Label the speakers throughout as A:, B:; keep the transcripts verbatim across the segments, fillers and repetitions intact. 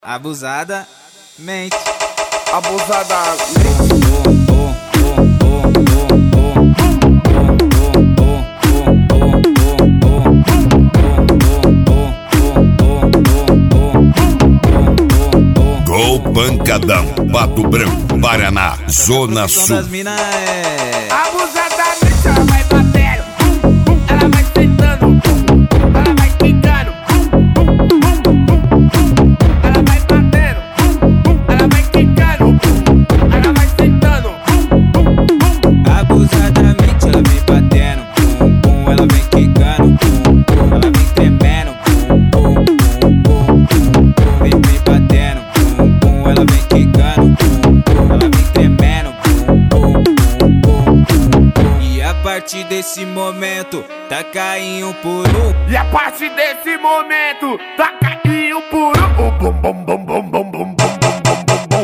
A: Abusada mente.
B: Abusada
C: Gol Pancadão, Pato Branco, Paraná, Zona Sul.
B: Abusadamente ela vai batendo, ela vai sentando, ela vai quicando, ela vai batendo, ela vai quicando, ela vai sentando.
A: Abusadamente ela vem batendo, pum, pum, ela vem quicando, pum, pum, ela vem tremendo, pum, pum, pum, pum, pum, vem, vem batendo, pum, pum, ela vem quicando, pum, pum, ela vem tremendo, pum, pum, pum, pum, pum. E a partir desse momento, tá caindo por um.
B: E a partir desse momento, tá caindo por um. Bum, bum, bum, bum, bum, bum, bum, bum, bum, bum,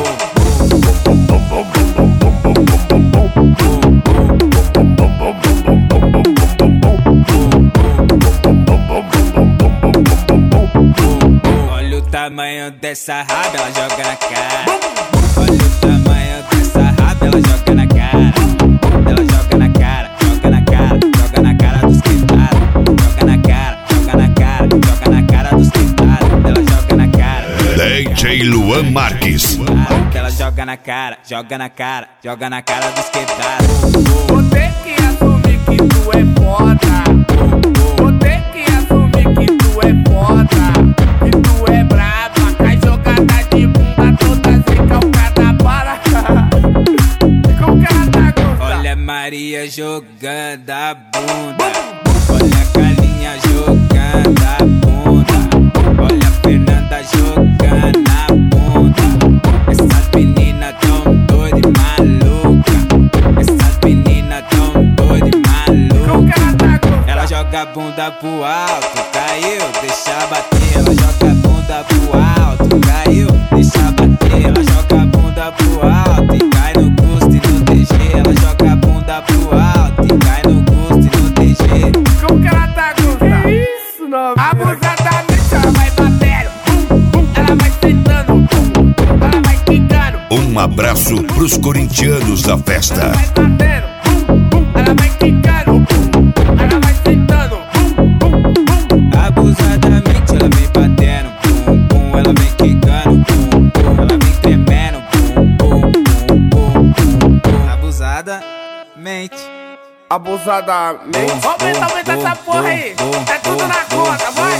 A: Olha o tamanho dessa raba, ela joga na cara. Olha o tamanho dessa raba, ela joga na cara. Ela joga na cara, joga na cara, joga na cara dos quebrados. Joga na cara, joga na cara, joga na cara dos quebrados. Ela joga na cara.
C: D J Luan Marques.
A: Ela joga na cara, joga na cara, joga na cara dos quebrados.
B: Vou ter que assumir que tu é foda. Vou ter que assumir que tu é foda. Que tu é braba, cai jogada de bunda toda recalcada para. Como que ela tá gostando?
A: Olha a Maria jogando a bunda. Olha a Carlinha jogando a bunda. Olha a Fernanda jogando a bunda. Essas meninas tão doidas e maluca. Essas meninas tão doidas e maluca.
B: Como que ela tá gostando?
A: Ela joga a bunda pro alto, caiu, deixa bater. Ela joga a bunda pro alto, caiu, deixa bater. Ela joga a bunda pro alto e cai no custo e no T G. Ela joga a bunda pro alto e cai no custo e no T G.
B: Como que ela tá gostando? Que isso, não? Abusadamente ela vai batendo, ela vai sentando, ela vai quicando.
C: Um abraço pros corintianos da festa.
B: Ela vai batendo, ela vai quicando, ela vai sentando.
A: Abusadamente ela vem batendo, pum, pum, ela vem quicando, pum, pum, ela vem tremendo, pum, pum, pum, pum, pum, pum. Abusadamente.
B: Abusadamente. Aumenta, aumenta essa porra aí. É tudo na conta, vai.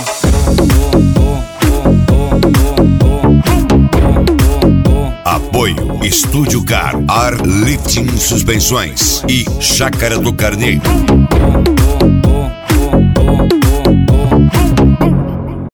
C: Apoio Estúdio Car, Ar Lifting Suspensões e Chácara do Carneiro.